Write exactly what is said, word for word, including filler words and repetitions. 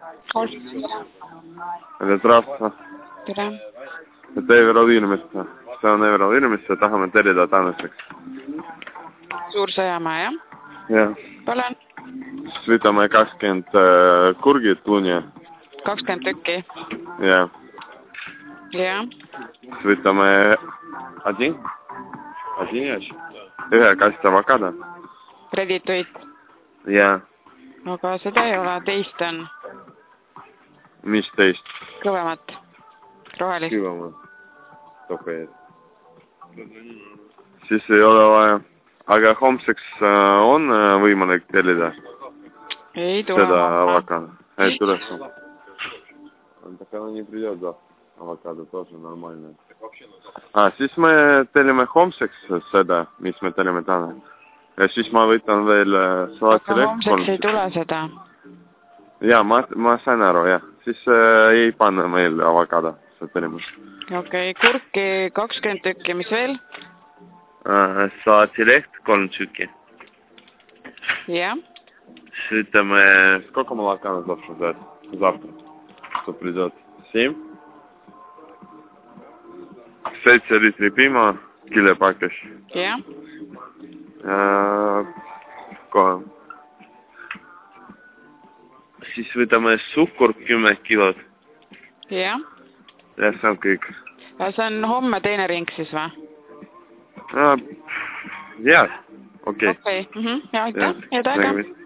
tere rahva. Tere. Et Evero Viinimist. See on Evero Viinimist ja tahame terida tänaseks. Suur sõjamaa, jah? Jah. Palun. Siis võtame kakskümmend äh, kurgid lunia. kakskümmend tükki? Jah. Jah. Siis võtame один. Один ящик. Ühe kast avokado. Ready to eat? Jah. Aga seda ei ole, teist on. Mis teist? Kõvemat. Rohelist. Kõvemat. Topeed. Siis ei ole vaja. Aga homseks on võimalik tellida? Ei tule. Seda avokado. Ei tule. Так оно не придет завтра. Авокадо тоже нормально. А, siis me tellime homseks seda, mis me tellime täna. Ja siis ma võtan veel salaatile. Aga homseks ei tule seda? Jaa, ma, ma sain aru, jah. Siis äh, ei panna meil avokado. Okei, okay. Kurki kakskümmend tükki, mis veel? Äh, salaatileht kolm tükki. Jah. Siis ütleme, сколько молока на завтра ждать? Завтра. Что придет? Семь? Seitse liitri piima, killepakis. Jah. Kohe. Siis võtame suhkur kümme kilot. Jah. Ja see on kõik. See on homme teine ring siis või? Jah, okei. Okei, ja aitäh, ja täiega.